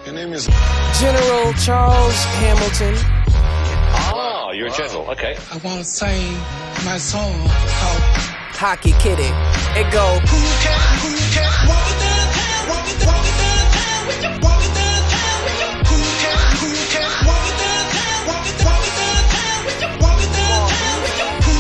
Your name is General Charles Hamilton. Oh, you're a general. Okay. I want to sing my song called Hockey Kitty. It go. Who can walk it downtown, walk it downtown, with you, walk it downtown, with you. Who can walk it downtown, walk it downtown, with you, walk it downtown, with you. Who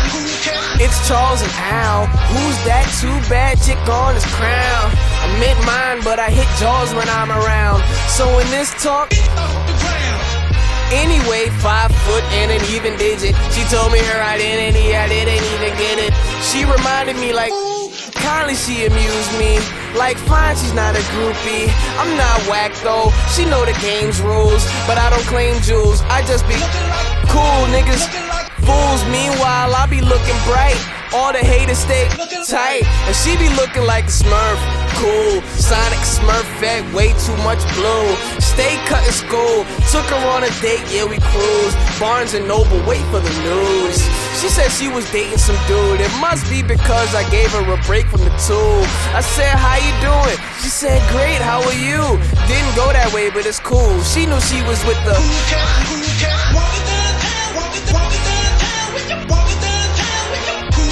can? It's Charles and Al. Who's that too bad chick on his crown? I meant mine, but I hit jaws when I'm around. So in this talk, Off the ground. anyway, 5 foot and an even digit. She told me her identity, I didn't even get it. She reminded me like, kindly she amused me. Like fine, she's not a groupie. I'm not whack though, she know the game's rules. But I don't claim jewels, I just be cool niggas. Fools, meanwhile I be looking bright. All the haters stay tight, and she be looking like a Smurf. Cool, Sonic Smurfette, way too much blue. Stay cutting school, took her on a date, yeah we cruised. Barnes and Noble, wait for the news. She said she was dating some dude. It must be because I gave her a break from the tool. I said, how you doing? She said, great, how are you? Didn't go that way, but it's cool. She knew she was with the Who can walk it downtown, walk it downtown, with you, walk it downtown, with you. Who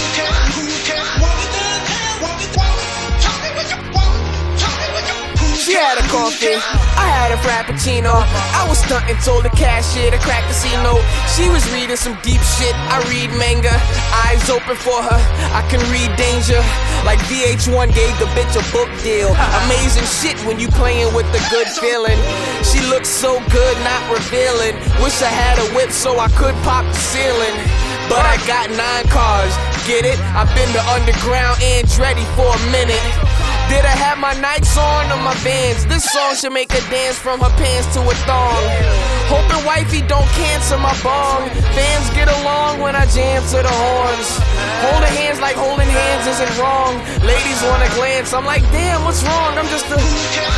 can walk it downtown, walk it, tell me what you want, tell me what you. She had a coffee, I had a frappuccino. I was stunting, told the cashier to crack the C-note. She was reading some deep shit, I read manga. Eyes open for her, I can read danger. Like VH1 gave the bitch a book deal. Amazing shit when you playing with the good feeling. She looks so good, not revealing. Wish I had a whip so I could pop the ceiling. But I got 9 cars, get it? I've been to Underground and Dreddy for a minute. Did I have my Nikes on or my Vans? This song should make her dance from her pants to a thong. Hoping wifey don't cancel my bong. Fans get along when I jam to the horns. Holding hands like holding hands isn't wrong. Ladies wanna glance, I'm like, damn, what's wrong? I'm just a Who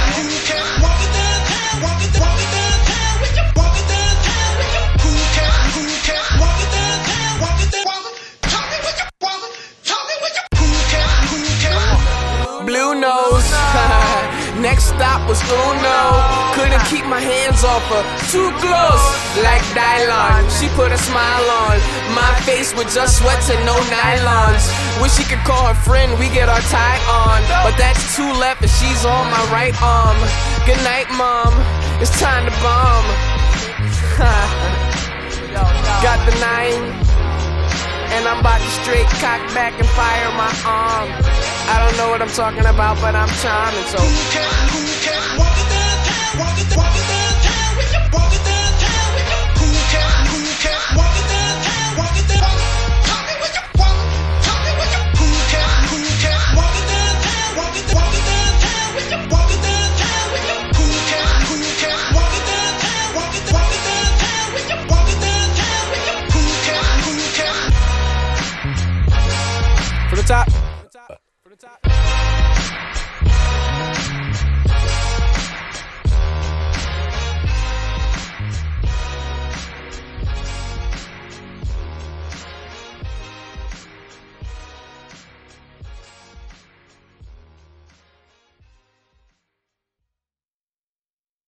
can walk it downtown, walk it downtown, with you, walk it downtown, with you. Who can walk it downtown, walk it down, tell me what you want, tell me what you. Who can? blue nose. Next stop was Uno. Couldn't keep my hands off her, too close. Like Dylon, she put a smile on my face with just sweats and no nylons. Wish she could call her friend, we get our tie on. But that's 2 left and she's on my right arm. Good night, mom, it's time to bomb. Got the 9 and I'm about to straight cock back and fire my arm. I don't know what I'm talking about, but I'm charming, so Who can walk it downtown, walk it downtown, with you, walk it downtown, with you. Who can walk it downtown, walk it down, tell me what you want, tell me what you. Who can walk it downtown, walk it downtown, with you, walk it downtown, with you. Who can walk it downtown, walk it downtown, with you, walk it downtown, with you. Who can? for the top.